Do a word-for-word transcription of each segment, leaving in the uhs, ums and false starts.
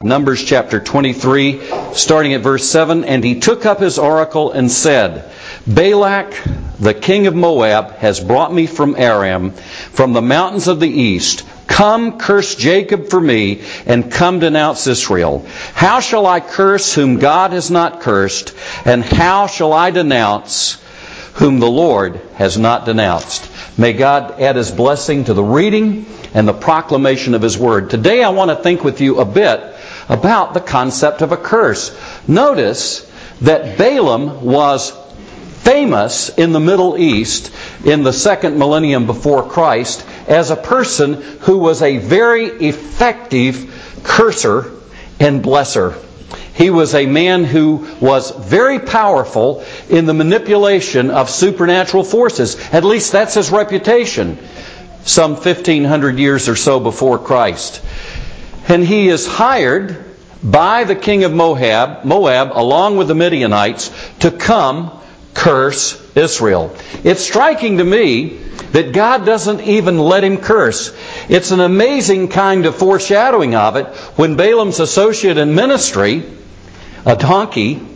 Numbers chapter twenty-three, starting at verse seven. And he took up his oracle and said, Balak, the king of Moab, has brought me from Aram, from the mountains of the east. Come, curse Jacob for me, and come denounce Israel. How shall I curse whom God has not cursed? And how shall I denounce whom the Lord has not denounced? May God add His blessing to the reading and the proclamation of His Word. Today I want to think with you a bit about the concept of a curse. Notice that Balaam was famous in the Middle East in the second millennium before Christ as a person who was a very effective curser and blesser. He was a man who was very powerful in the manipulation of supernatural forces. At least that's his reputation, some fifteen hundred years or so before Christ. And he is hired by the king of Moab, Moab, along with the Midianites, to come curse Israel. It's striking to me that God doesn't even let him curse. It's an amazing kind of foreshadowing of it when Balaam's associate in ministry, a donkey,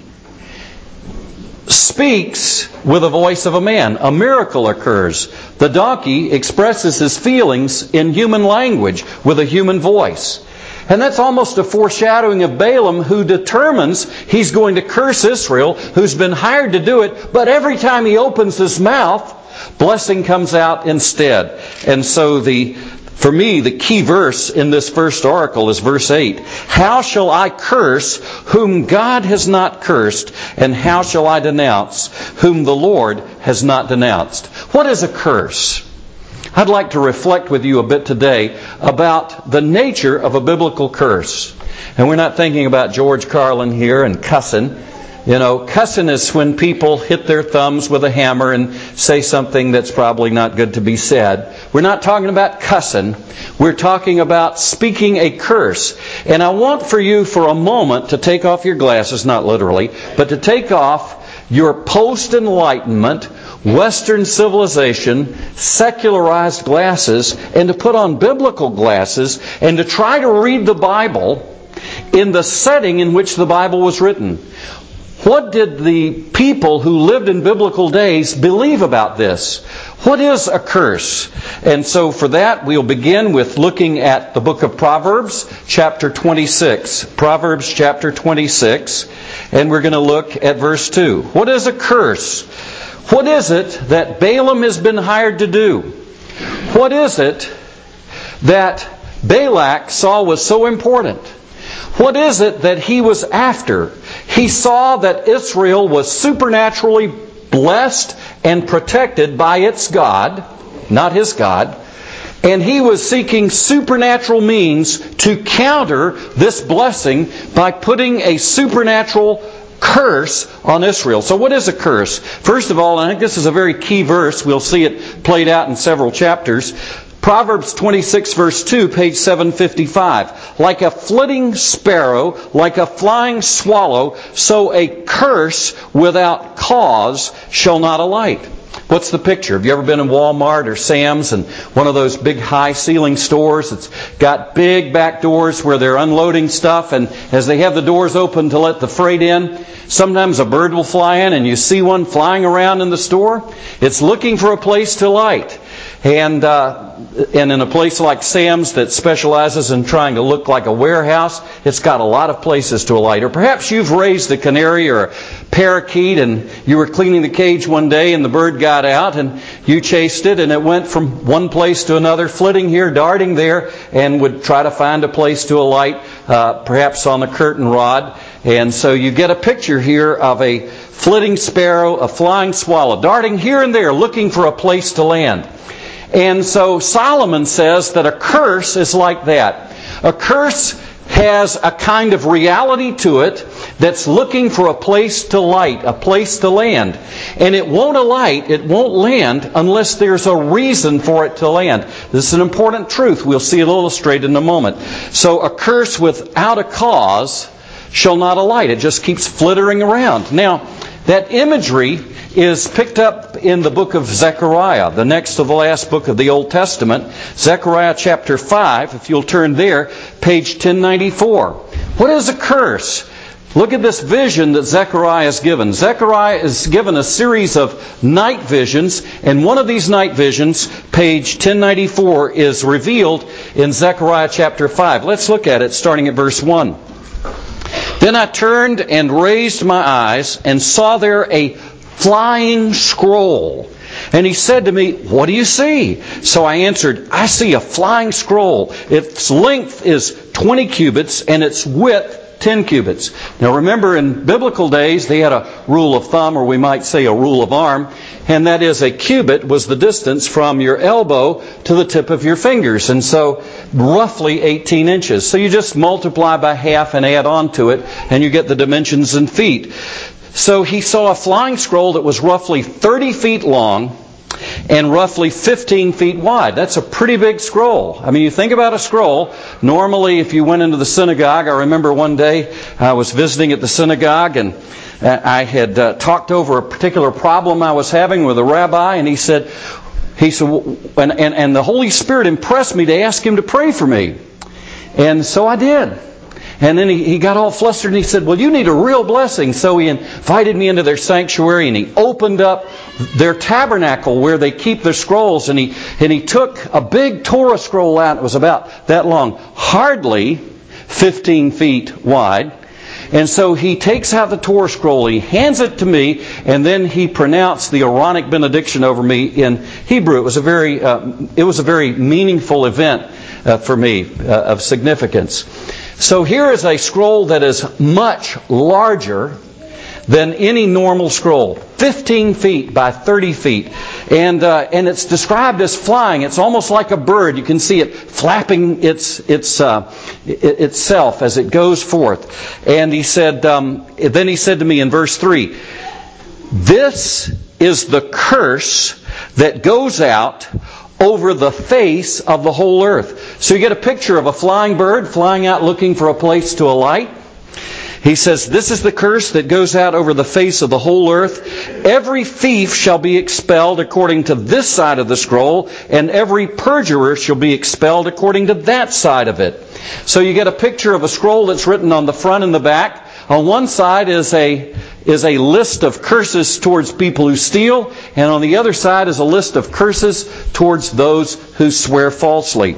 speaks with the voice of a man. A miracle occurs. The donkey expresses his feelings in human language with a human voice. And that's almost a foreshadowing of Balaam, who determines he's going to curse Israel, who's been hired to do it, but every time he opens his mouth, blessing comes out instead. And so the For me, the key verse in this first oracle is verse eight. How shall I curse whom God has not cursed, and how shall I denounce whom the Lord has not denounced? What is a curse? I'd like to reflect with you a bit today about the nature of a biblical curse. And we're not thinking about George Carlin here and cussing. You know, cussing is when people hit their thumbs with a hammer and say something that's probably not good to be said. We're not talking about cussing. We're talking about speaking a curse. And I want for you for a moment to take off your glasses, not literally, but to take off your post-enlightenment, Western civilization, secularized glasses, and to put on biblical glasses and to try to read the Bible in the setting in which the Bible was written. What did the people who lived in biblical days believe about this? What is a curse? And so for that, we'll begin with looking at the book of Proverbs, chapter twenty-six. Proverbs, chapter twenty-six. And we're going to look at verse two. What is a curse? What is it that Balaam has been hired to do? What is it that Balak saw was so important? What is it that he was after? He saw that Israel was supernaturally blessed and protected by its God, not his God, and he was seeking supernatural means to counter this blessing by putting a supernatural curse on Israel. So what is a curse? First of all, and I think this is a very key verse. We'll see it played out in several chapters. Proverbs twenty-six, verse two, page seven fifty-five. Like a flitting sparrow, like a flying swallow, so a curse without cause shall not alight. What's the picture? Have you ever been in Walmart or Sam's and one of those big high ceiling stores that's got big back doors where they're unloading stuff, and as they have the doors open to let the freight in, sometimes a bird will fly in and you see one flying around in the store? It's looking for a place to light. And uh, and in a place like Sam's that specializes in trying to look like a warehouse, it's got a lot of places to alight. Or perhaps you've raised a canary or a parakeet and you were cleaning the cage one day and the bird got out and you chased it and it went from one place to another, flitting here, darting there, and would try to find a place to alight, uh, perhaps on the curtain rod. And so you get a picture here of a flitting sparrow, a flying swallow, darting here and there, looking for a place to land. And so Solomon says that a curse is like that. A curse has a kind of reality to it that's looking for a place to light, a place to land. And it won't alight, it won't land unless there's a reason for it to land. This is an important truth. We'll see it illustrated in a moment. So a curse without a cause shall not alight. It just keeps flittering around. Now, that imagery is picked up in the book of Zechariah, the next to the last book of the Old Testament. Zechariah chapter five, if you'll turn there, page ten ninety-four. What is a curse? Look at this vision that Zechariah is given. Zechariah is given a series of night visions, and one of these night visions, page ten ninety-four, is revealed in Zechariah chapter five. Let's look at it, starting at verse one. Then I turned and raised my eyes and saw there a flying scroll. And he said to me, what do you see? So I answered, I see a flying scroll. Its length is twenty cubits and its width ten cubits. Now remember, in biblical days, they had a rule of thumb, or we might say a rule of arm, and that is a cubit was the distance from your elbow to the tip of your fingers, and so roughly eighteen inches. So you just multiply by half and add on to it, and you get the dimensions in feet. So he saw a flying scroll that was roughly thirty feet long and roughly fifteen feet wide. That's a pretty big scroll. I mean, you think about a scroll. Normally, if you went into the synagogue, I remember one day I was visiting at the synagogue, and I had uh, talked over a particular problem I was having with a rabbi, and he said, he said, and, and, and the Holy Spirit impressed me to ask him to pray for me. And so I did. And then he, he got all flustered and he said, well, you need a real blessing. So he invited me into their sanctuary and he opened up their tabernacle where they keep their scrolls. And he, and he took a big Torah scroll out. It was about that long, hardly fifteen feet wide. And so he takes out the Torah scroll, he hands it to me, and then he pronounced the Aaronic benediction over me in Hebrew. It was a very, uh, it was a very meaningful event uh, for me, uh, of significance. So here is a scroll that is much larger than any normal scroll, fifteen feet by thirty feet, and uh, and it's described as flying. It's almost like a bird. You can see it flapping its its uh, itself as it goes forth. And he said, um, then he said to me in verse three, "This is the curse that goes out over the face of the whole earth." So you get a picture of a flying bird flying out looking for a place to alight. He says, this is the curse that goes out over the face of the whole earth. Every thief shall be expelled according to this side of the scroll, and every perjurer shall be expelled according to that side of it. So you get a picture of a scroll that's written on the front and the back. On one side is a is a list of curses towards people who steal, and on the other side is a list of curses towards those who swear falsely.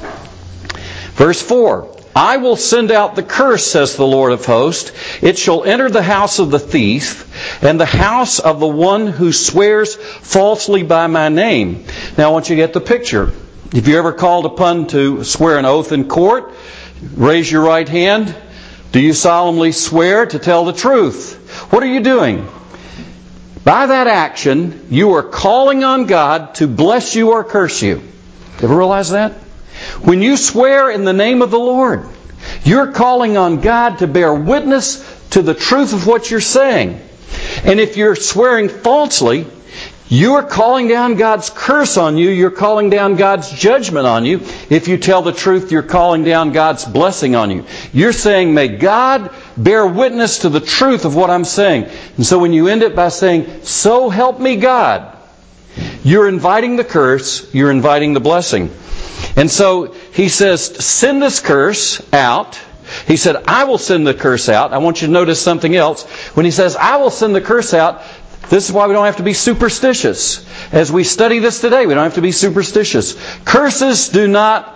Verse four, I will send out the curse, says the Lord of hosts. It shall enter the house of the thief and the house of the one who swears falsely by my name. Now I want you to get the picture. If you ever called upon to swear an oath in court, raise your right hand. Do you solemnly swear to tell the truth? What are you doing? By that action, you are calling on God to bless you or curse you. Ever realize that? When you swear in the name of the Lord, you're calling on God to bear witness to the truth of what you're saying. And if you're swearing falsely, you're calling down God's curse on you. You're calling down God's judgment on you. If you tell the truth, you're calling down God's blessing on you. You're saying, may God bear witness to the truth of what I'm saying. And so when you end it by saying, so help me God, you're inviting the curse, you're inviting the blessing. And so he says, send this curse out. He said, I will send the curse out. I want you to notice something else. When he says, I will send the curse out, this is why we don't have to be superstitious. As we study this today, we don't have to be superstitious. Curses do not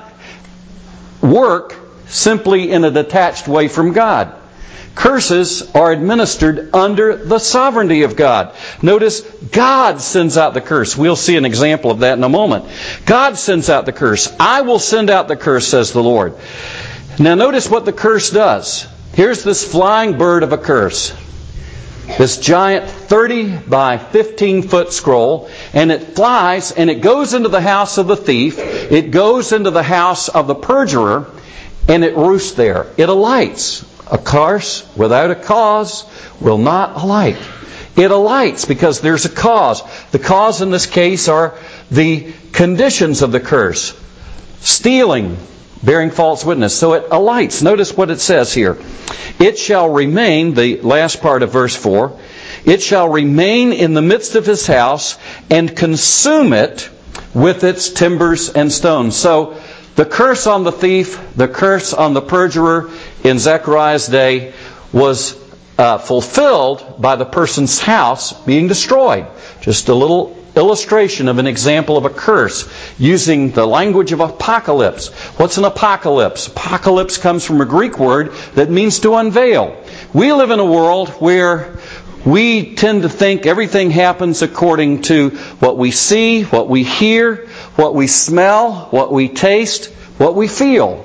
work simply in a detached way from God. Curses are administered under the sovereignty of God. Notice, God sends out the curse. We'll see an example of that in a moment. God sends out the curse. I will send out the curse, says the Lord. Now notice what the curse does. Here's this flying bird of a curse. This giant thirty by fifteen foot scroll, and it flies and it goes into the house of the thief, it goes into the house of the perjurer, and it roosts there. It alights. A curse without a cause will not alight. It alights because there's a cause. The cause in this case are the conditions of the curse. Stealing, bearing false witness. So it alights. Notice what it says here. It shall remain, the last part of verse four, it shall remain in the midst of his house and consume it with its timbers and stones. So the curse on the thief, the curse on the perjurer, in Zechariah's day was uh, fulfilled by the person's house being destroyed. Just a little illustration of an example of a curse using the language of apocalypse. What's an apocalypse? Apocalypse comes from a Greek word that means to unveil. We live in a world where we tend to think everything happens according to what we see, what we hear, what we smell, what we taste, what we feel.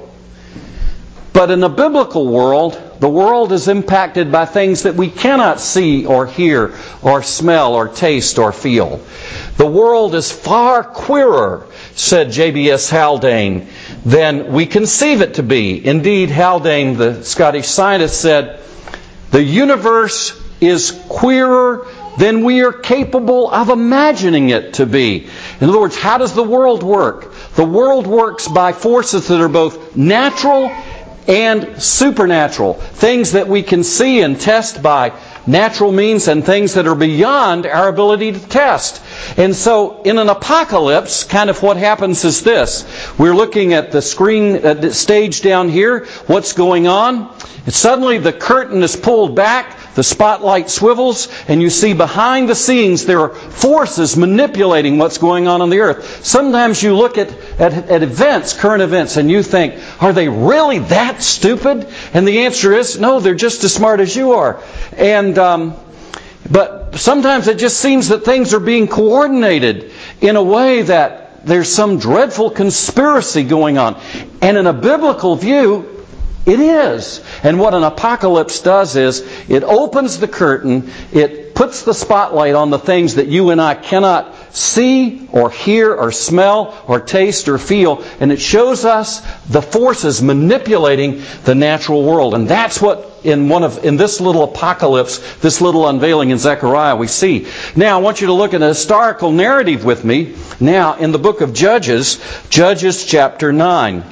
But in a biblical world, the world is impacted by things that we cannot see or hear or smell or taste or feel. The world is far queerer, said J B S Haldane, than we conceive it to be. Indeed, Haldane, the Scottish scientist, said, the universe is queerer than we are capable of imagining it to be. In other words, how does the world work? The world works by forces that are both natural and supernatural. Things that we can see and test by natural means and things that are beyond our ability to test. And so in an apocalypse, kind of what happens is this. We're looking at the screen, at the stage down here, what's going on. And suddenly the curtain is pulled back, the spotlight swivels, and you see behind the scenes there are forces manipulating what's going on on the earth. Sometimes you look at, at, at events, current events, and you think, are they really that stupid? And the answer is, no, they're just as smart as you are. And um, but sometimes it just seems that things are being coordinated in a way that there's some dreadful conspiracy going on. And in a biblical view, it is. And what an apocalypse does is it opens the curtain, it puts the spotlight on the things that you and I cannot see or hear or smell or taste or feel, and it shows us the forces manipulating the natural world. And that's what in one of in this little apocalypse, this little unveiling in Zechariah we see. Now I want you to look at a historical narrative with me now in the book of Judges, Judges chapter nine.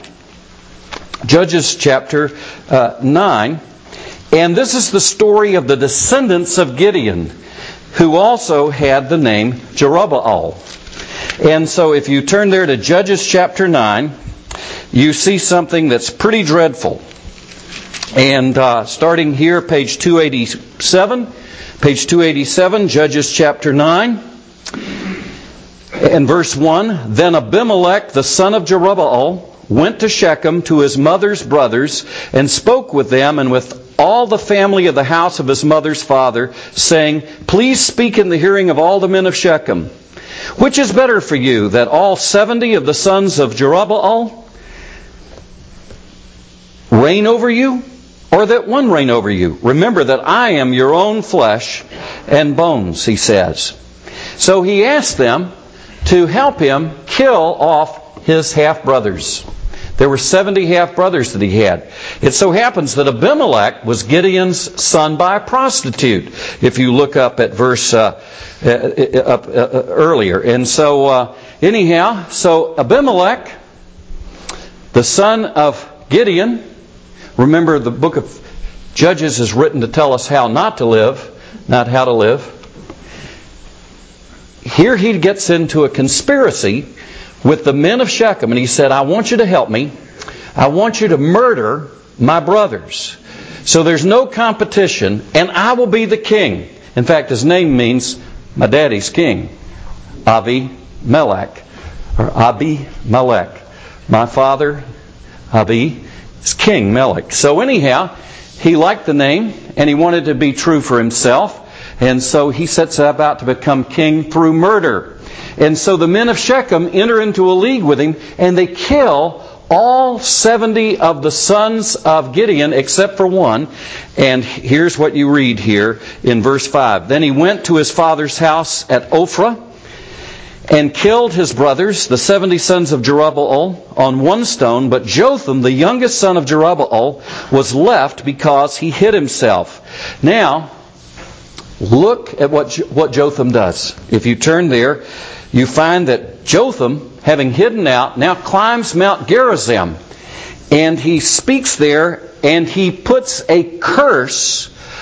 Judges chapter uh, nine. And this is the story of the descendants of Gideon, who also had the name Jerubbaal. And so if you turn there to Judges chapter nine, you see something that's pretty dreadful. And uh, starting here, page two eighty-seven, page two eighty-seven, Judges chapter nine, and verse one, Then Abimelech, the son of Jerubbaal, went to Shechem to his mother's brothers, and spoke with them and with all the family of the house of his mother's father, saying, Please speak in the hearing of all the men of Shechem. Which is better for you, that all seventy of the sons of Jerubbaal reign over you, or that one reign over you? Remember that I am your own flesh and bones, he says. So he asked them to help him kill off his half-brothers. There were seventy half-brothers that he had. It so happens that Abimelech was Gideon's son by a prostitute, if you look up at verse uh, uh, up uh, earlier. And so, uh, anyhow, so Abimelech, the son of Gideon, remember the book of Judges is written to tell us how not to live, not how to live. Here he gets into a conspiracy with the men of Shechem, and he said, I want you to help me. I want you to murder my brothers. So there's no competition, and I will be the king. In fact, his name means my daddy's king. Abimelech, or Abimelech. My father, Abi, is King Melech. So anyhow, he liked the name, and he wanted to be true for himself. And so he sets about to become king through murder. And so the men of Shechem enter into a league with him, and they kill all seventy of the sons of Gideon except for one. And here's what you read here in verse five. Then he went to his father's house at Ophrah and killed his brothers, the seventy sons of Jerubbaal, on one stone. But Jotham, the youngest son of Jerubbaal, was left because he hid himself. Now, look at what what Jotham does. If you turn there, you find that Jotham, having hidden out, now climbs Mount Gerizim. And he speaks there, and he puts a curse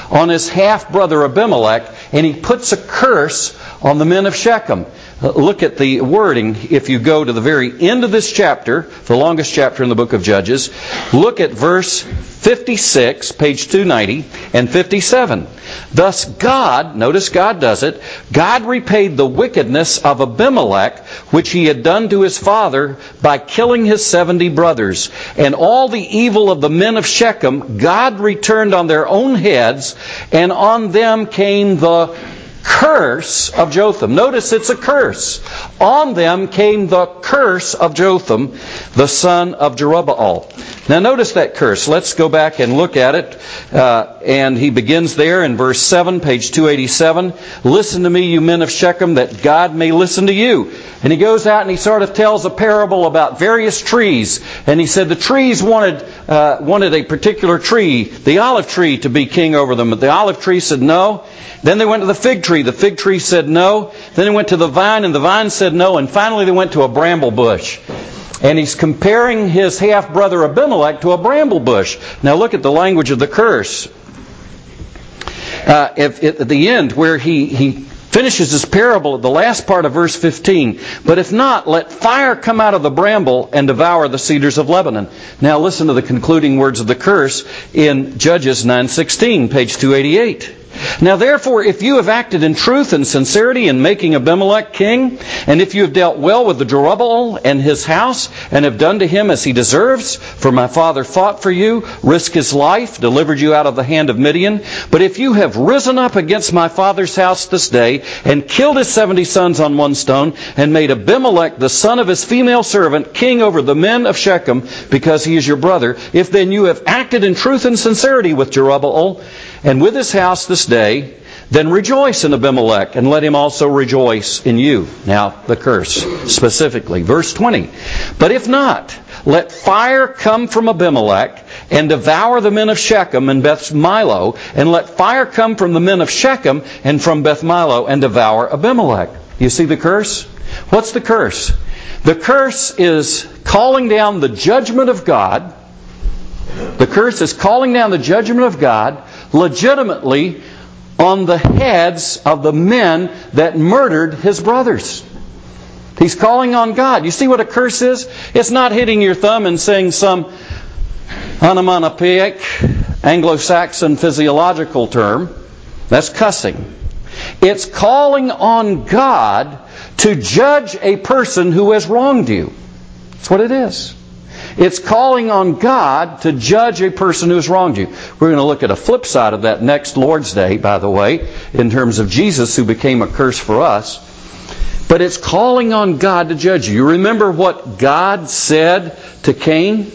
on his half-brother Abimelech, and he puts a curse on the men of Shechem. Look at the wording. If you go to the very end of this chapter, the longest chapter in the book of Judges, look at verse fifty-six, page two ninety, and fifty-seven. Thus God, notice God does it, God repaid the wickedness of Abimelech, which he had done to his father, by killing his seventy brothers. And all the evil of the men of Shechem, God returned on their own heads, and on them came the curse of Jotham. Notice it's a curse. On them came the curse of Jotham, the son of Jerubbaal. Now notice that curse. Let's go back and look at it. Uh, and he begins there in verse seven, page two eighty-seven. Listen to me, you men of Shechem, that God may listen to you. And he goes out and he sort of tells a parable about various trees. And he said the trees wanted uh, wanted a particular tree, the olive tree, to be king over them. But the olive tree said no. Then they went to the fig tree. The fig tree said no. Then they went to the vine, and the vine said no. And finally they went to a bramble bush. And he's comparing his half-brother Abimelech to a bramble bush. Now look at the language of the curse. Uh, if, if, at the end, where he, he finishes his parable at the last part of verse fifteen. But if not, let fire come out of the bramble and devour the cedars of Lebanon. Now listen to the concluding words of the curse in Judges nine sixteen, page two eighty-eight. Now therefore, if you have acted in truth and sincerity in making Abimelech king, and if you have dealt well with the Jerubbaal and his house, and have done to him as he deserves, for my father fought for you, risked his life, delivered you out of the hand of Midian. But if you have risen up against my father's house this day, and killed his seventy sons on one stone, and made Abimelech, the son of his female servant, king over the men of Shechem, because he is your brother, if then you have acted in truth and sincerity with Jerubbaal, and with his house this day, then rejoice in Abimelech, and let him also rejoice in you. Now, the curse, specifically. Verse twenty. But if not, let fire come from Abimelech, and devour the men of Shechem and Beth Milo, and let fire come from the men of Shechem and from Beth Milo, and devour Abimelech. You see the curse? What's the curse? The curse is calling down the judgment of God. The curse is calling down the judgment of God legitimately on the heads of the men that murdered his brothers. He's calling on God. You see what a curse is? It's not hitting your thumb and saying some onomatopoeic Anglo-Saxon physiological term. That's cussing. It's calling on God to judge a person who has wronged you. That's what it is. It's calling on God to judge a person who has wronged you. We're going to look at a flip side of that next Lord's Day, by the way, in terms of Jesus who became a curse for us. But it's calling on God to judge you. You remember what God said to Cain?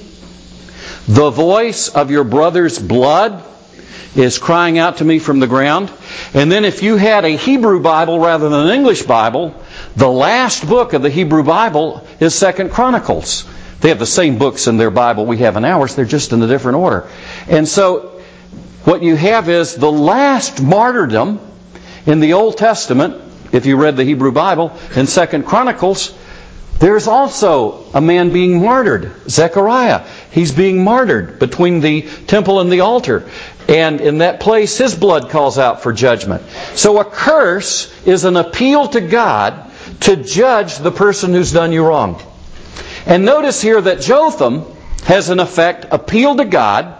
The voice of your brother's blood is crying out to me from the ground. And then if you had a Hebrew Bible rather than an English Bible, the last book of the Hebrew Bible is Second Chronicles. They have the same books in their Bible we have in ours. They're just in a different order. And so what you have is the last martyrdom in the Old Testament. If you read the Hebrew Bible, in Second Chronicles, there's also a man being martyred, Zechariah. He's being martyred between the temple and the altar. And in that place, his blood calls out for judgment. So a curse is an appeal to God to judge the person who's done you wrong. And notice here that Jotham has in effect appealed to God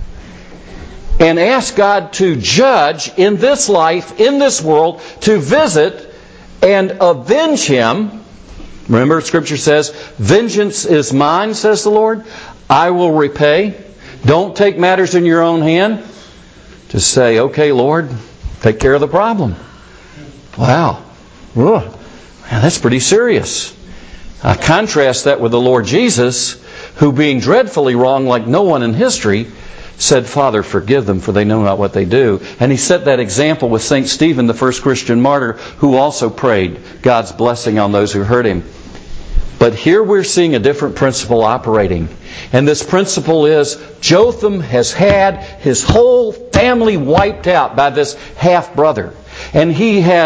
and asked God to judge in this life, in this world, to visit and avenge him. Remember, Scripture says, vengeance is mine, says the Lord. I will repay. Don't take matters in your own hand. Just say, okay, Lord, take care of the problem. Wow. Ugh. Man, that's pretty serious. I contrast that with the Lord Jesus, who being dreadfully wrong like no one in history, said, Father, forgive them, for they know not what they do. And he set that example with Saint Stephen, the first Christian martyr, who also prayed God's blessing on those who heard him. But here we're seeing a different principle operating. And this principle is Jotham has had his whole family wiped out by this half-brother. And he has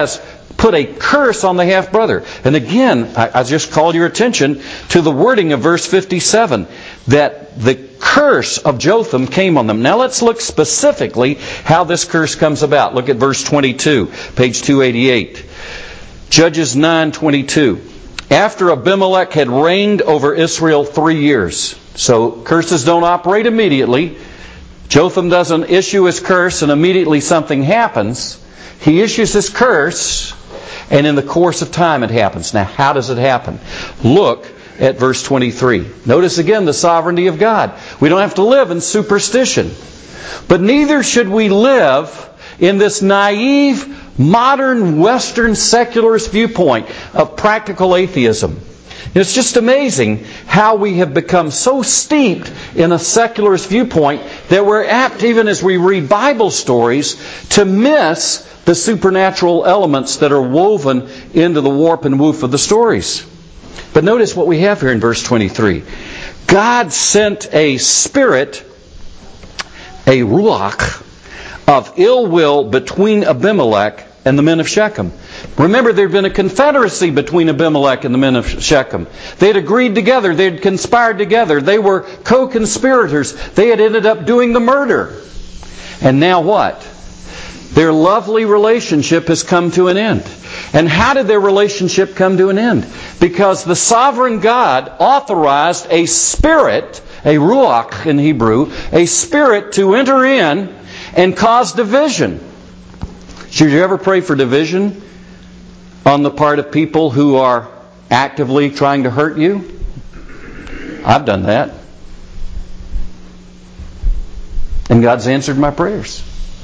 put a curse on the half-brother. And again, I, I just call your attention to the wording of verse fifty-seven, that the curse of Jotham came on them. Now let's look specifically how this curse comes about. Look at verse twenty-two, page two eighty-eight. Judges nine twenty-two. After Abimelech had reigned over Israel three years. So curses don't operate immediately. Jotham doesn't issue his curse and immediately something happens. He issues his curse, and in the course of time it happens. Now, how does it happen? Look at verse twenty-three. Notice again the sovereignty of God. We don't have to live in superstition. But neither should we live in this naive, modern, Western, secularist viewpoint of practical atheism. It's just amazing how we have become so steeped in a secularist viewpoint that we're apt, even as we read Bible stories, to miss the supernatural elements that are woven into the warp and woof of the stories. But notice what we have here in verse twenty-three. God sent a spirit, a ruach, of ill will between Abimelech and the men of Shechem. Remember, there had been a confederacy between Abimelech and the men of Shechem. They had agreed together. They had conspired together. They were co-conspirators. They had ended up doing the murder. And now what? Their lovely relationship has come to an end. And how did their relationship come to an end? Because the sovereign God authorized a spirit, a ruach in Hebrew, a spirit to enter in and cause division. Should you ever pray for division on the part of people who are actively trying to hurt you? I've done that. And God's answered my prayers.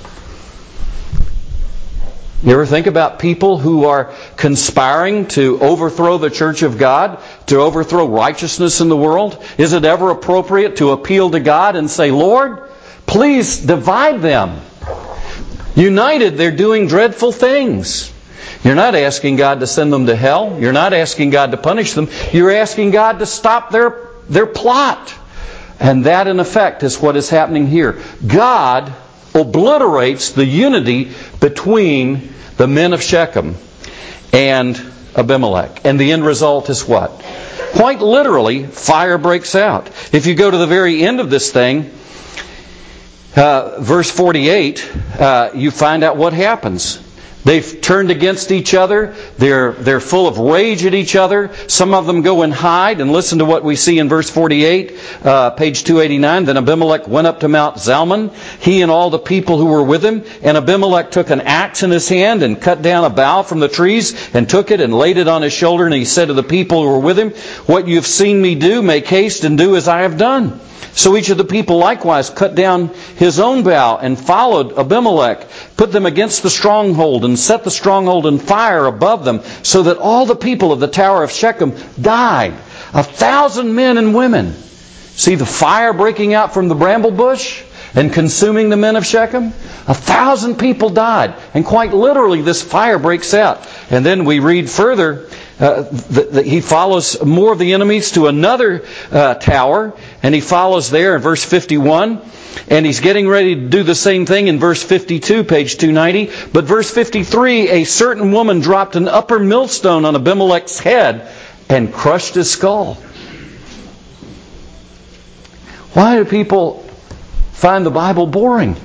You ever think about people who are conspiring to overthrow the church of God, to overthrow righteousness in the world? Is it ever appropriate to appeal to God and say, Lord, please divide them? United, they're doing dreadful things. You're not asking God to send them to hell. You're not asking God to punish them. You're asking God to stop their, their plot. And that, in effect, is what is happening here. God obliterates the unity between the men of Shechem and Abimelech. And the end result is what? Quite literally, fire breaks out. If you go to the very end of this thing, uh, verse forty-eight, uh, you find out what happens. They've turned against each other. They're, they're full of rage at each other. Some of them go and hide. And listen to what we see in verse forty-eight, uh, page two eighty-nine. Then Abimelech went up to Mount Zalmon, he and all the people who were with him. And Abimelech took an axe in his hand and cut down a bough from the trees and took it and laid it on his shoulder. And he said to the people who were with him, what you have seen me do, make haste and do as I have done. So each of the people likewise cut down his own bough and followed Abimelech, put them against the stronghold and set the stronghold in fire above them, so that all the people of the tower of Shechem died, a thousand men and women. See the fire breaking out from the bramble bush and consuming the men of Shechem? A thousand people died. And quite literally this fire breaks out. And then we read further, Uh, the, the, he follows more of the enemies to another uh, tower, and he follows there in verse fifty-one, and he's getting ready to do the same thing in verse fifty-two, page two ninety. But verse fifty-three, a certain woman dropped an upper millstone on Abimelech's head and crushed his skull. Why do people find the Bible boring?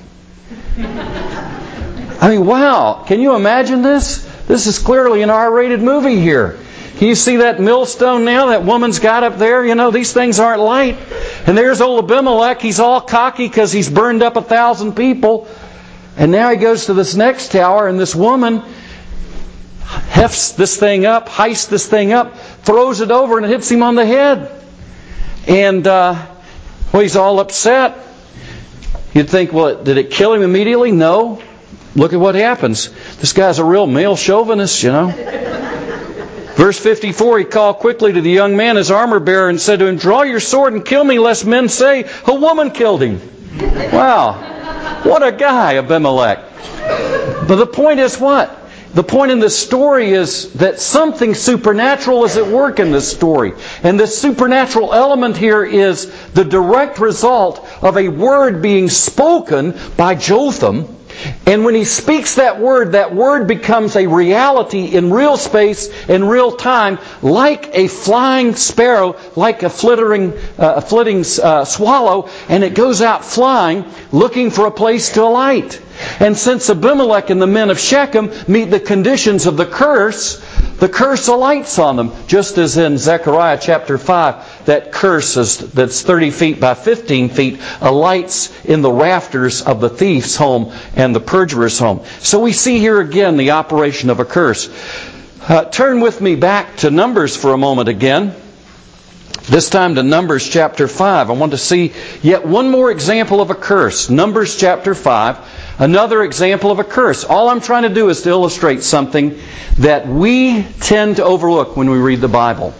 I mean, wow, can you imagine this? This is clearly an R-rated movie here. Can you see that millstone now that woman's got up there? You know, these things aren't light. And there's old Abimelech. He's all cocky because he's burned up a thousand people. And now he goes to this next tower, and this woman hefts this thing up, heists this thing up, throws it over, and it hits him on the head. And, uh, well, he's all upset. You'd think, well, did it kill him immediately? No. Look at what happens. This guy's a real male chauvinist, you know. Verse fifty-four, he called quickly to the young man, his armor bearer, and said to him, draw your sword and kill me, lest men say, a woman killed him. Wow. What a guy, Abimelech. But the point is what? The point in this story is that something supernatural is at work in this story. And this supernatural element here is the direct result of a word being spoken by Jotham And when He speaks that word, that word becomes a reality in real space, in real time, like a flying sparrow, like a flittering, uh, a flitting uh, swallow, and it goes out flying, looking for a place to alight. And since Abimelech and the men of Shechem meet the conditions of the curse, the curse alights on them. Just as in Zechariah chapter five, that curse is, that's thirty feet by fifteen feet alights in the rafters of the thief's home and the perjurer's home. So we see here again the operation of a curse. Uh, turn with me back to Numbers for a moment again. This time to Numbers chapter five. I want to see yet one more example of a curse. Numbers chapter five. Another example of a curse. All I'm trying to do is to illustrate something that we tend to overlook when we read the Bible.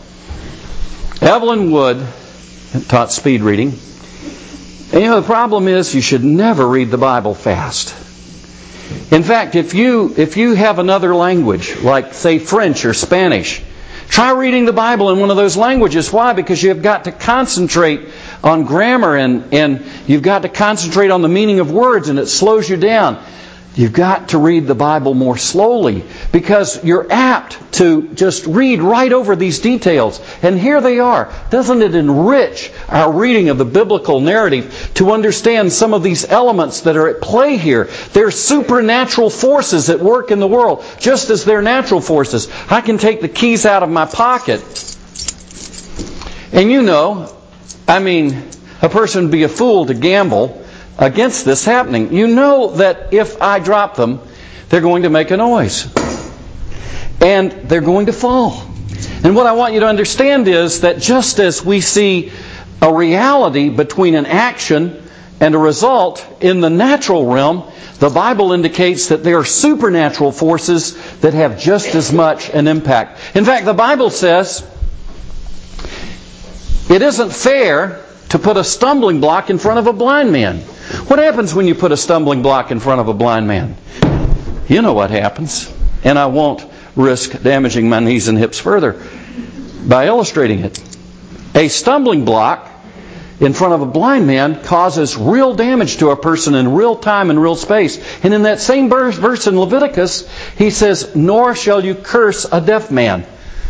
Evelyn Wood taught speed reading. And you know, the problem is you should never read the Bible fast. In fact, if you if you have another language, like, say, French or Spanish, try reading the Bible in one of those languages. Why? Because you've got to concentrate on grammar and, and you've got to concentrate on the meaning of words, and it slows you down. You've got to read the Bible more slowly because you're apt to just read right over these details. And here they are. Doesn't it enrich our reading of the biblical narrative to understand some of these elements that are at play here? They're supernatural forces at work in the world, just as they're natural forces. I can take the keys out of my pocket, and you know, I mean, a person would be a fool to gamble against this happening. You know that if I drop them, they're going to make a noise. And they're going to fall. And what I want you to understand is that just as we see a reality between an action and a result in the natural realm, the Bible indicates that there are supernatural forces that have just as much an impact. In fact, the Bible says it isn't fair to put a stumbling block in front of a blind man. What happens when you put a stumbling block in front of a blind man? You know what happens. And I won't risk damaging my knees and hips further by illustrating it. A stumbling block in front of a blind man causes real damage to a person in real time and real space. And in that same verse in Leviticus, he says, "Nor shall you curse a deaf man."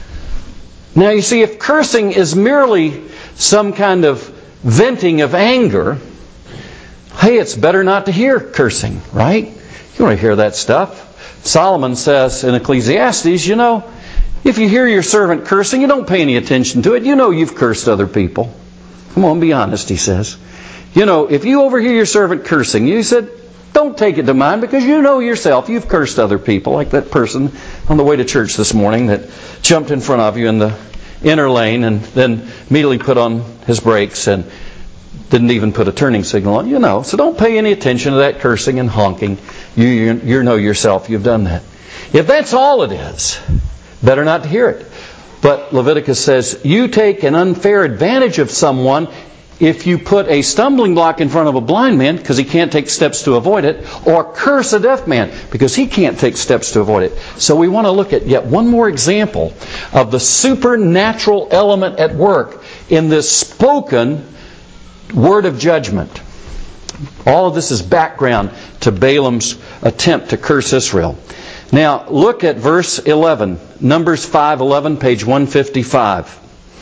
Now you see, if cursing is merely some kind of venting of anger, hey, it's better not to hear cursing, right? You want to hear that stuff. Solomon says in Ecclesiastes, you know, if you hear your servant cursing, you don't pay any attention to it. You know you've cursed other people. Come on, be honest, he says. You know, if you overhear your servant cursing, you said, don't take it to mind because you know yourself you've cursed other people, like that person on the way to church this morning that jumped in front of you in the inner lane and then immediately put on his brakes and didn't even put a turning signal on. You know, so don't pay any attention to that cursing and honking. You, you, you know yourself you've done that. If that's all it is, better not to hear it. But Leviticus says, you take an unfair advantage of someone if you put a stumbling block in front of a blind man because he can't take steps to avoid it, or curse a deaf man because he can't take steps to avoid it. So we want to look at yet one more example of the supernatural element at work in this spoken word of judgment. All of this is background to Balaam's attempt to curse Israel. Now, look at verse eleven. Numbers five eleven, page one fifty-five.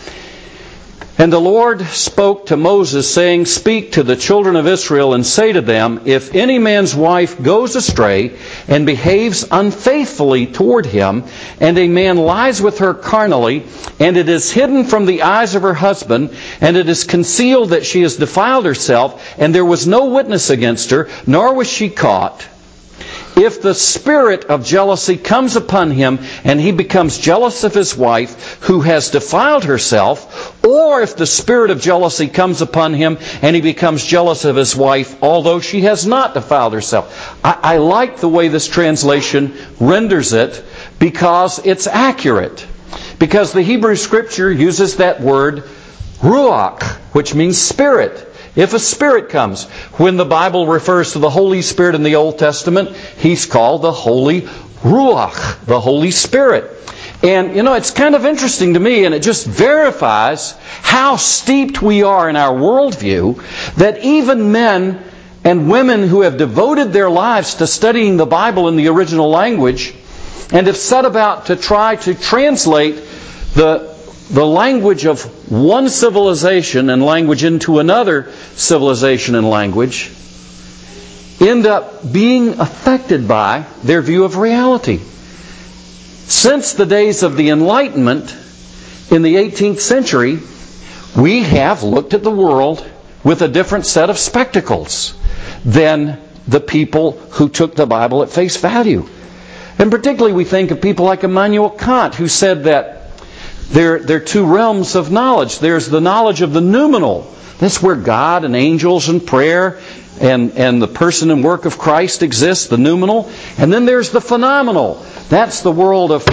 And the Lord spoke to Moses, saying, "Speak to the children of Israel and say to them, if any man's wife goes astray and behaves unfaithfully toward him, and a man lies with her carnally, and it is hidden from the eyes of her husband, and it is concealed that she has defiled herself, and there was no witness against her, nor was she caught, if the spirit of jealousy comes upon him and he becomes jealous of his wife who has defiled herself, or if the spirit of jealousy comes upon him and he becomes jealous of his wife although she has not defiled herself." I, I like the way this translation renders it because it's accurate. Because the Hebrew Scripture uses that word ruach, which means spirit. If a spirit comes, when the Bible refers to the Holy Spirit in the Old Testament, He's called the Holy Ruach, the Holy Spirit. And, you know, it's kind of interesting to me, and it just verifies how steeped we are in our worldview, that even men and women who have devoted their lives to studying the Bible in the original language and have set about to try to translate the, the language of one civilization and language into another civilization and language, end up being affected by their view of reality. Since the days of the Enlightenment in the eighteenth century, we have looked at the world with a different set of spectacles than the people who took the Bible at face value. And particularly we think of people like Immanuel Kant, who said that there, there are two realms of knowledge. There's the knowledge of the noumenal. That's where God and angels and prayer and, and the person and work of Christ exists, the noumenal. And then there's the phenomenal. That's the world of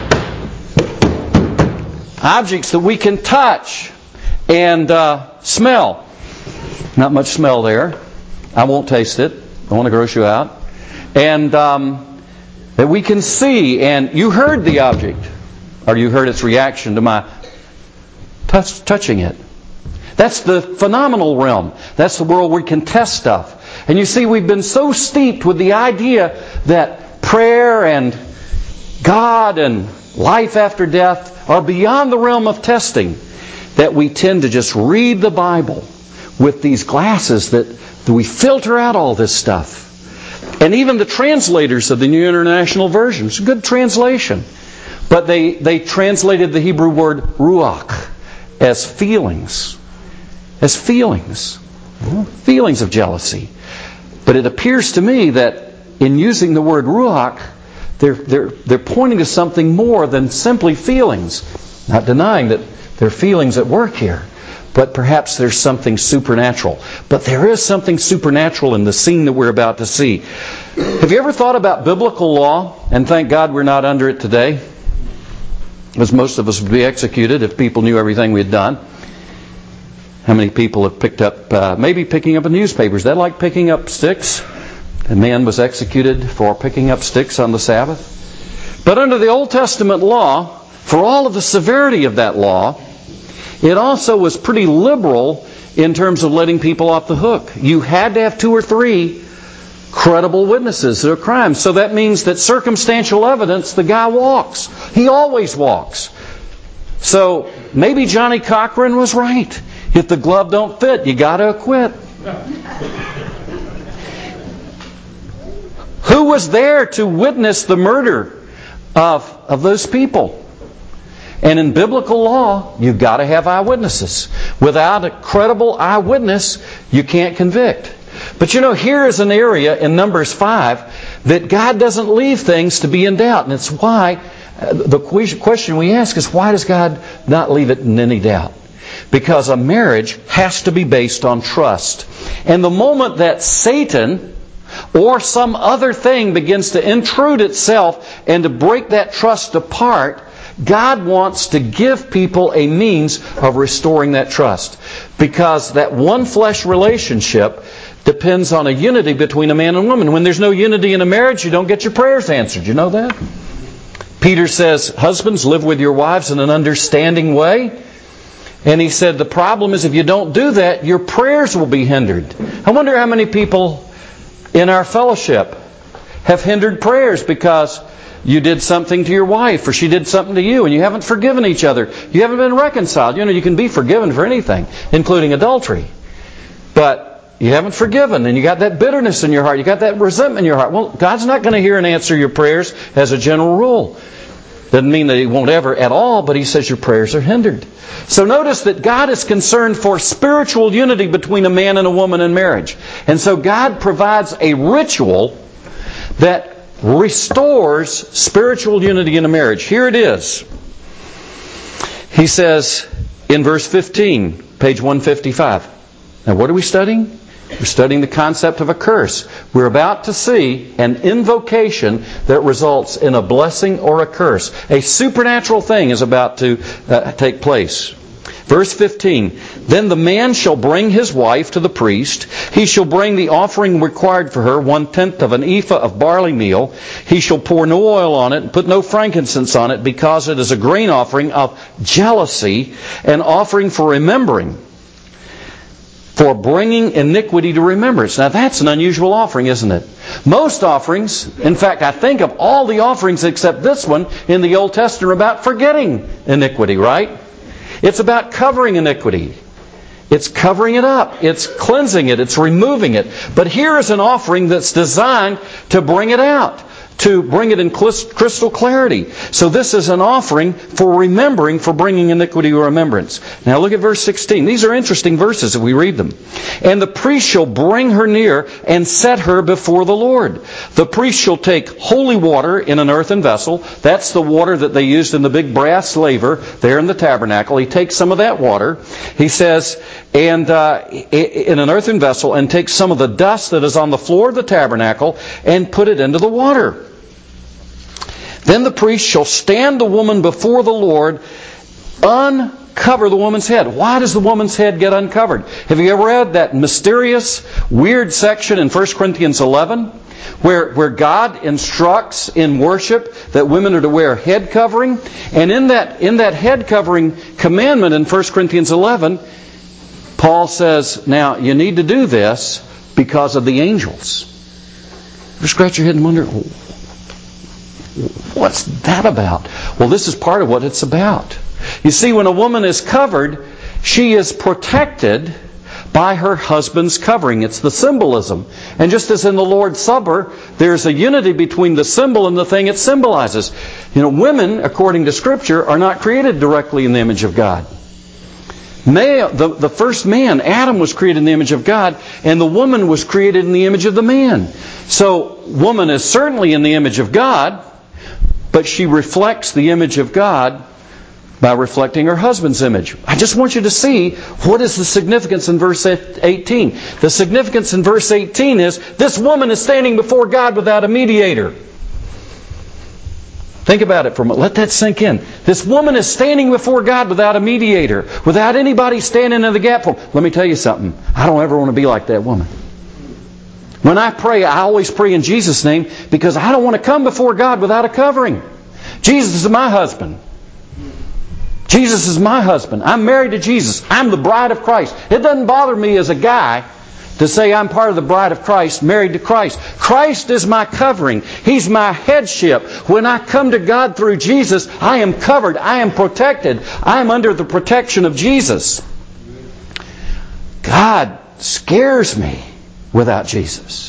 objects that we can touch and uh, smell. Not much smell there. I won't taste it. I want to gross you out. And um, that we can see. And you heard the object. Or you heard its reaction to my touch, touching it. That's the phenomenal realm. That's the world where we can test stuff. And you see, we've been so steeped with the idea that prayer and God and life after death are beyond the realm of testing that we tend to just read the Bible with these glasses that, that we filter out all this stuff. And even the translators of the New International Version, it's a good translation. But they, they translated the Hebrew word ruach as feelings. As feelings. Feelings of jealousy. But it appears to me that in using the word ruach, they're, they're, they're pointing to something more than simply feelings. Not denying that there are feelings at work here. But perhaps there's something supernatural. But there is something supernatural in the scene that we're about to see. Have you ever thought about biblical law? And thank God we're not under it today. Because most of us would be executed if people knew everything we had done. How many people have picked up, uh, maybe picking up a newspaper? Is that like picking up sticks? A man was executed for picking up sticks on the Sabbath. But under the Old Testament law, for all of the severity of that law, it also was pretty liberal in terms of letting people off the hook. You had to have two or three credible witnesses to a crime. So that means that circumstantial evidence, the guy walks. He always walks. So maybe Johnny Cochran was right. If the glove don't fit, you got to acquit. Who was there to witness the murder of, of those people? And in biblical law, you've got to have eyewitnesses. Without a credible eyewitness, you can't convict. But you know, here is an area in Numbers five that God doesn't leave things to be in doubt. And it's why, the question we ask is, why does God not leave it in any doubt? Because a marriage has to be based on trust. And the moment that Satan or some other thing begins to intrude itself and to break that trust apart, God wants to give people a means of restoring that trust. Because that one flesh relationship depends on a unity between a man and woman. When there's no unity in a marriage, you don't get your prayers answered. You know that? Peter says, husbands, live with your wives in an understanding way. And he said, the problem is if you don't do that, your prayers will be hindered. I wonder how many people in our fellowship have hindered prayers because you did something to your wife or she did something to you and you haven't forgiven each other. You haven't been reconciled. You know, you can be forgiven for anything, including adultery. But you haven't forgiven and you got that bitterness in your heart. You got that resentment in your heart. Well, God's not going to hear and answer your prayers as a general rule. Doesn't mean that He won't ever at all, but He says your prayers are hindered. So notice that God is concerned for spiritual unity between a man and a woman in marriage. And so God provides a ritual that restores spiritual unity in a marriage. Here it is. He says in verse fifteen, page one fifty-five. Now what are we studying? We're studying the concept of a curse. We're about to see an invocation that results in a blessing or a curse. A supernatural thing is about to uh, take place. Verse fifteen, then the man shall bring his wife to the priest. He shall bring the offering required for her, one-tenth of an ephah of barley meal. He shall pour no oil on it and put no frankincense on it, because it is a grain offering of jealousy, an offering for remembering. for bringing iniquity to remembrance. Now that's an unusual offering, isn't it? Most offerings, in fact, I think of all the offerings except this one in the Old Testament, are about forgetting iniquity, right? It's about covering iniquity. It's covering it up. It's cleansing it. It's removing it. But here is an offering that's designed to bring it out, to bring it in crystal clarity. So this is an offering for remembering, for bringing iniquity to remembrance. Now look at verse sixteen. These are interesting verses if we read them. And the priest shall bring her near and set her before the Lord. The priest shall take holy water in an earthen vessel. That's the water that they used in the big brass laver there in the tabernacle. He takes some of that water. He says, and uh, in an earthen vessel, and takes some of the dust that is on the floor of the tabernacle and put it into the water. Then the priest shall stand the woman before the Lord, uncover the woman's head. Why does the woman's head get uncovered? Have you ever read that mysterious, weird section in First Corinthians eleven, where, where God instructs in worship that women are to wear head covering? And in that, in that head covering commandment in First Corinthians eleven, Paul says, now you need to do this because of the angels. You scratch your head and wonder, what's that about? Well, this is part of what it's about. You see, when a woman is covered, she is protected by her husband's covering. It's the symbolism. And just as in the Lord's Supper, there's a unity between the symbol and the thing it symbolizes. You know, women, according to Scripture, are not created directly in the image of God. Male, the, the first man, Adam, was created in the image of God, and the woman was created in the image of the man. So, woman is certainly in the image of God, but she reflects the image of God by reflecting her husband's image. I just want you to see what is the significance in verse eighteen. The significance in verse eighteen is this woman is standing before God without a mediator. Think about it for a moment. Let that sink in. This woman is standing before God without a mediator, without anybody standing in the gap for her. Let me tell you something. I don't ever want to be like that woman. When I pray, I always pray in Jesus' name because I don't want to come before God without a covering. Jesus is my husband. Jesus is my husband. I'm married to Jesus. I'm the bride of Christ. It doesn't bother me as a guy to say I'm part of the bride of Christ, married to Christ. Christ is my covering. He's my headship. When I come to God through Jesus, I am covered. I am protected. I am under the protection of Jesus. God scares me without Jesus.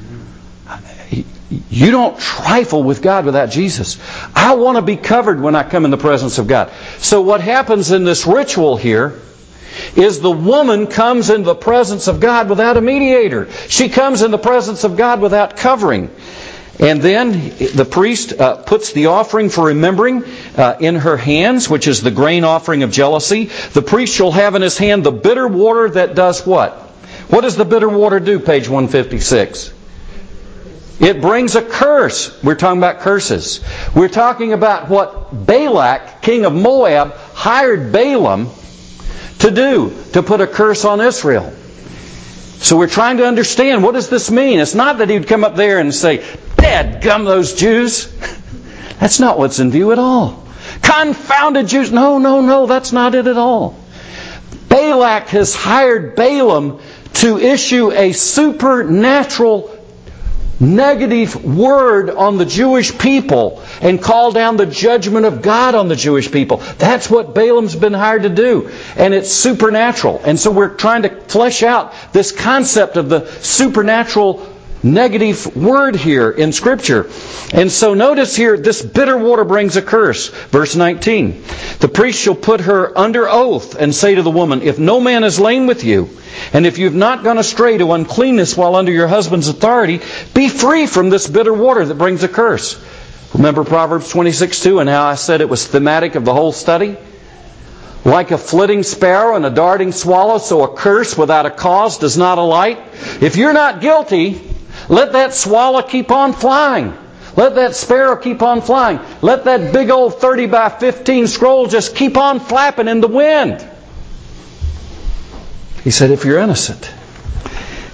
You don't trifle with God without Jesus. I want to be covered when I come in the presence of God. So what happens in this ritual here is the woman comes into the presence of God without a mediator. She comes in the presence of God without covering. And then the priest uh, puts the offering for remembering uh, in her hands, which is the grain offering of jealousy. The priest shall have in his hand the bitter water that does what? What does the bitter water do, page one fifty-six? It brings a curse. We're talking about curses. We're talking about what Balak, king of Moab, hired Balaam to do, to put a curse on Israel. So we're trying to understand, what does this mean? It's not that he'd come up there and say, "Dadgum those Jews." That's not what's in view at all. Confounded Jews. No, no, no, that's not it at all. Balak has hired Balaam to issue a supernatural negative word on the Jewish people and call down the judgment of God on the Jewish people. That's what Balaam's been hired to do. And it's supernatural. And so we're trying to flesh out this concept of the supernatural negative word here in Scripture. And so notice here, this bitter water brings a curse. Verse nineteen. The priest shall put her under oath and say to the woman, "If no man has lain with you, and if you've not gone astray to uncleanness while under your husband's authority, be free from this bitter water that brings a curse." Remember Proverbs twenty-six two and how I said it was thematic of the whole study? Like a flitting sparrow and a darting swallow, so a curse without a cause does not alight. If you're not guilty, let that swallow keep on flying. Let that sparrow keep on flying. Let that big old thirty by fifteen scroll just keep on flapping in the wind. He said, if you're innocent.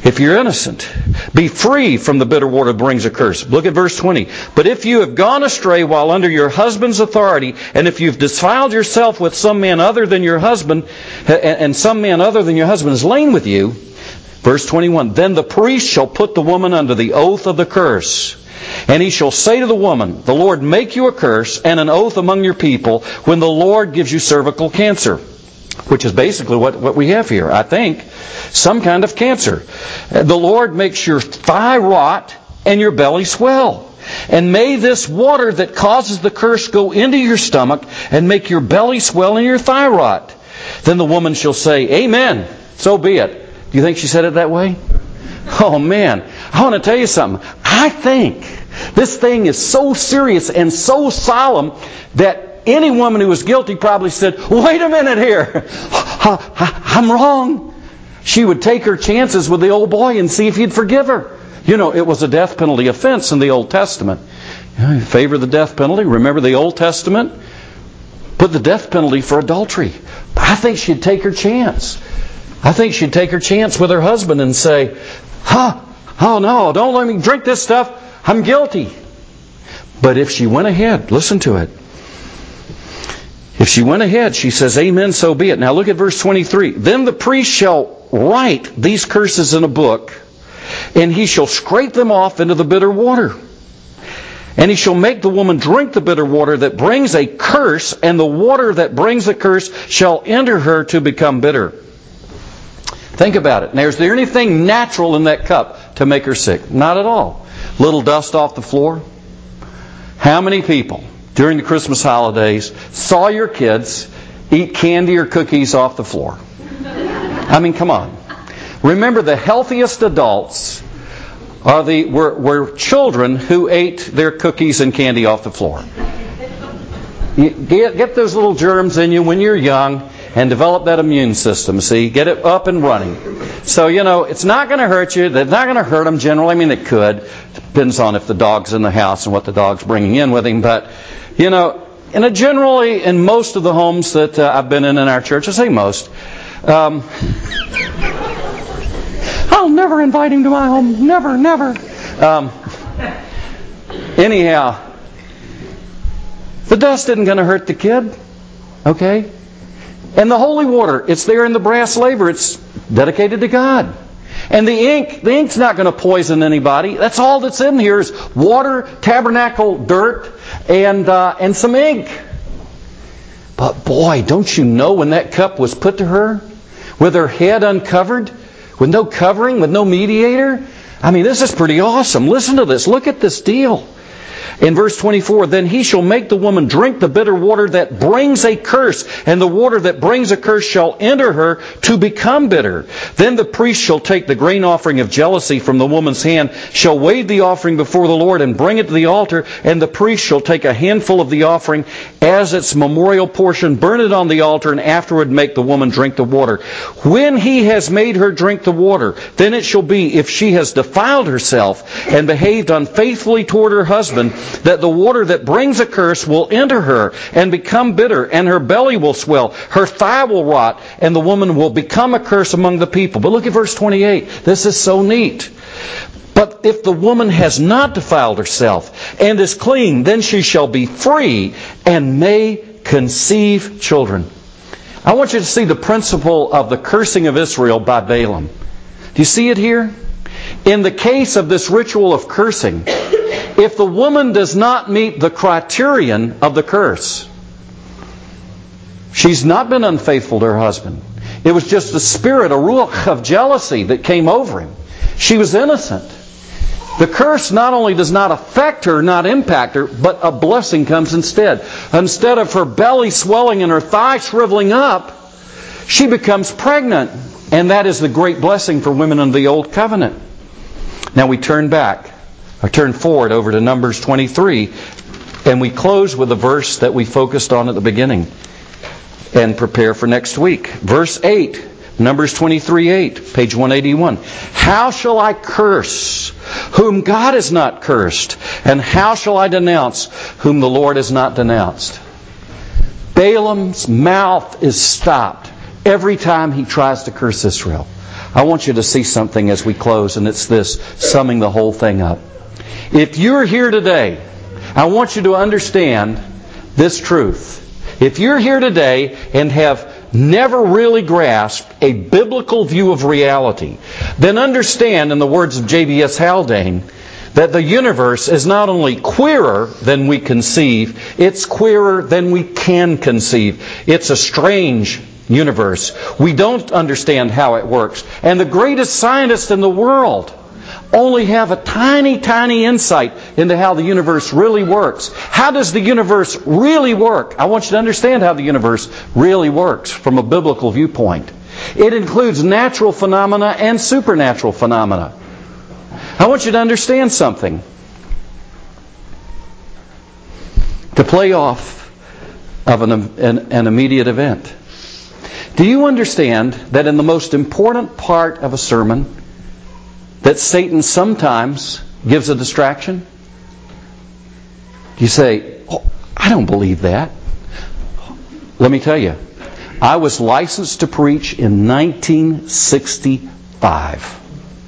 If you're innocent, be free from the bitter water that brings a curse. Look at verse twenty. But if you have gone astray while under your husband's authority, and if you've defiled yourself with some man other than your husband, and some man other than your husband has lain with you, verse twenty-one, then the priest shall put the woman under the oath of the curse. And he shall say to the woman, the Lord make you a curse and an oath among your people when the Lord gives you cervical cancer. Which is basically what, what we have here, I think. Some kind of cancer. The Lord makes your thigh rot and your belly swell. And may this water that causes the curse go into your stomach and make your belly swell and your thigh rot. Then the woman shall say, Amen, so be it. Do you think she said it that way? Oh man, I want to tell you something. I think this thing is so serious and so solemn that any woman who was guilty probably said, wait a minute here. I'm wrong. She would take her chances with the old boy and see if he'd forgive her. You know, it was a death penalty offense in the Old Testament. You favor the death penalty. Remember the Old Testament? Put the death penalty for adultery. I think she'd take her chance. I think she'd take her chance with her husband and say, huh, oh no, don't let me drink this stuff. I'm guilty. But if she went ahead, listen to it. If she went ahead, she says, Amen, so be it. Now look at verse twenty-three. Then the priest shall write these curses in a book, and he shall scrape them off into the bitter water. And he shall make the woman drink the bitter water that brings a curse, and the water that brings a curse shall enter her to become bitter. Think about it. Now, is there anything natural in that cup to make her sick? Not at all. Little dust off the floor. How many people during the Christmas holidays saw your kids eat candy or cookies off the floor? I mean, come on. Remember, the healthiest adults are the were, were children who ate their cookies and candy off the floor. You get, get those little germs in you when you're young and develop that immune system, see? Get it up and running. So, you know, it's not going to hurt you. It's not going to hurt them generally. I mean, it could. Depends on if the dog's in the house and what the dog's bringing in with him. But, you know, in a generally, in most of the homes that uh, I've been in in our church, I say most, um, I'll never invite him to my home. Never, never. Um, anyhow, the dust isn't going to hurt the kid. Okay? And the holy water, it's there in the brass laver. It's dedicated to God. And the ink, the ink's not going to poison anybody. That's all that's in here is water, tabernacle, dirt, and uh, and some ink. But boy, don't you know when that cup was put to her, with her head uncovered, with no covering, with no mediator? I mean, this is pretty awesome. Listen to this. Look at this deal. In verse twenty-four, then he shall make the woman drink the bitter water that brings a curse, and the water that brings a curse shall enter her to become bitter. Then the priest shall take the grain offering of jealousy from the woman's hand, shall wave the offering before the Lord, and bring it to the altar, and the priest shall take a handful of the offering as its memorial portion, burn it on the altar, and afterward make the woman drink the water. When he has made her drink the water, then it shall be, if she has defiled herself and behaved unfaithfully toward her husband, that the water that brings a curse will enter her and become bitter, and her belly will swell, her thigh will rot, and the woman will become a curse among the people. But look at verse twenty-eight. This is so neat. But if the woman has not defiled herself and is clean, then she shall be free and may conceive children. I want you to see the principle of the cursing of Israel by Balaam. Do you see it here? In the case of this ritual of cursing, if the woman does not meet the criterion of the curse, she's not been unfaithful to her husband. It was just a spirit, a ruach of jealousy that came over him. She was innocent. The curse not only does not affect her, not impact her, but a blessing comes instead. Instead of her belly swelling and her thigh shriveling up, she becomes pregnant. And that is the great blessing for women under the Old Covenant. Now we turn back. I turn forward over to Numbers twenty-three, and we close with the verse that we focused on at the beginning and prepare for next week. Verse eight, Numbers twenty-three eight, page one eighty-one. How shall I curse whom God has not cursed? And how shall I denounce whom the Lord has not denounced? Balaam's mouth is stopped every time he tries to curse Israel. I want you to see something as we close, and it's this, summing the whole thing up. If you're here today, I want you to understand this truth. If you're here today and have never really grasped a biblical view of reality, then understand, in the words of J B S Haldane, that the universe is not only queerer than we conceive, it's queerer than we can conceive. It's a strange universe. We don't understand how it works. And the greatest scientists in the world only have a tiny, tiny insight into how the universe really works. How does the universe really work? I want you to understand how the universe really works from a biblical viewpoint. It includes natural phenomena and supernatural phenomena. I want you to understand something. To play off of an, an, an immediate event. Do you understand that in the most important part of a sermon, that Satan sometimes gives a distraction? You say, oh, I don't believe that. Let me tell you, I was licensed to preach in nineteen sixty-five.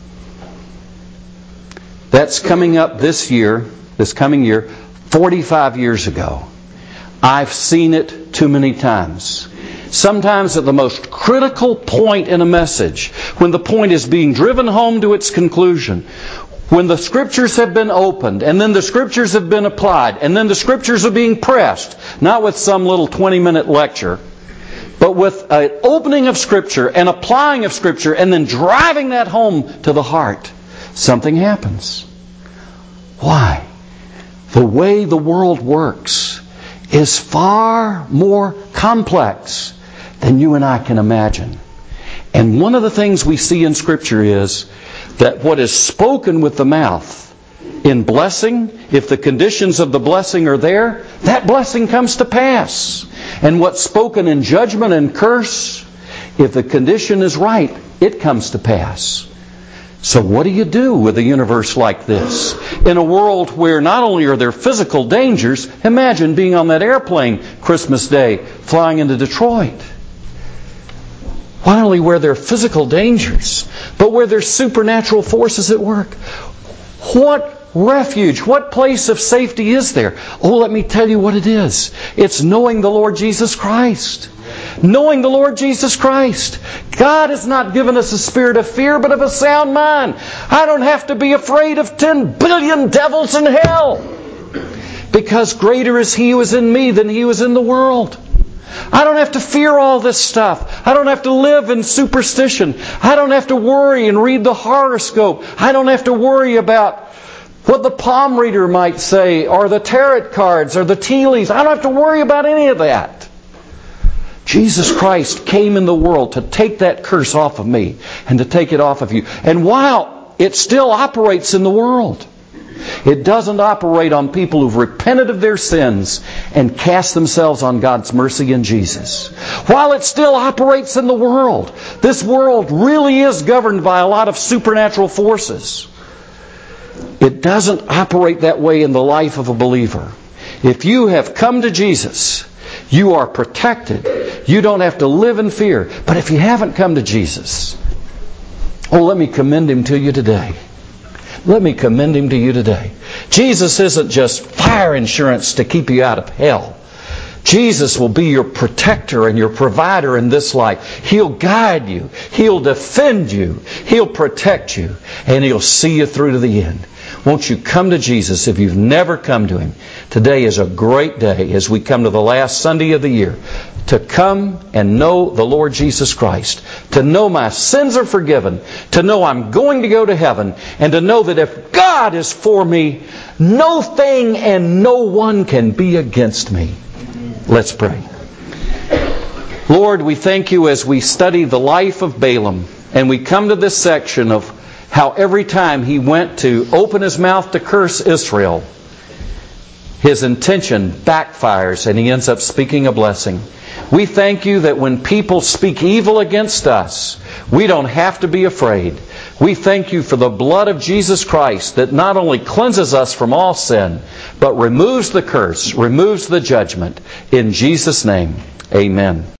That's coming up this year, this coming year, forty-five years ago. I've seen it too many times. Sometimes at the most critical point in a message, when the point is being driven home to its conclusion, when the Scriptures have been opened, and then the Scriptures have been applied, and then the Scriptures are being pressed, not with some little twenty-minute lecture, but with an opening of Scripture, an applying of Scripture, and then driving that home to the heart, something happens. Why? The way the world works is far more complex than you and I can imagine. And one of the things we see in Scripture is that what is spoken with the mouth in blessing, if the conditions of the blessing are there, that blessing comes to pass. And what's spoken in judgment and curse, if the condition is right, it comes to pass. So what do you do with a universe like this? In a world where not only are there physical dangers, imagine being on that airplane Christmas Day flying into Detroit. Not only where there are physical dangers, but where there's supernatural forces at work. What refuge, what place of safety is there? Oh, let me tell you what it is. It's knowing the Lord Jesus Christ. Knowing the Lord Jesus Christ. God has not given us a spirit of fear, but of a sound mind. I don't have to be afraid of ten billion devils in hell, because greater is He who is in me than he who is in the world. I don't have to fear all this stuff. I don't have to live in superstition. I don't have to worry and read the horoscope. I don't have to worry about what the palm reader might say, or the tarot cards, or the tea leaves. I don't have to worry about any of that. Jesus Christ came in the world to take that curse off of me and to take it off of you. And while it still operates in the world, it doesn't operate on people who've repented of their sins and cast themselves on God's mercy in Jesus. While it still operates in the world, this world really is governed by a lot of supernatural forces. It doesn't operate that way in the life of a believer. If you have come to Jesus, you are protected. You don't have to live in fear. But if you haven't come to Jesus, oh, let me commend Him to you today. Let me commend Him to you today. Jesus isn't just fire insurance to keep you out of hell. Jesus will be your protector and your provider in this life. He'll guide you. He'll defend you. He'll protect you. And He'll see you through to the end. Won't you come to Jesus if you've never come to Him? Today is a great day as we come to the last Sunday of the year to come and know the Lord Jesus Christ, to know my sins are forgiven, to know I'm going to go to heaven, and to know that if God is for me, no thing and no one can be against me. Let's pray. Lord, we thank You as we study the life of Balaam, and we come to this section of how every time he went to open his mouth to curse Israel, his intention backfires and he ends up speaking a blessing. We thank You that when people speak evil against us, we don't have to be afraid. We thank You for the blood of Jesus Christ that not only cleanses us from all sin, but removes the curse, removes the judgment. In Jesus' name, amen.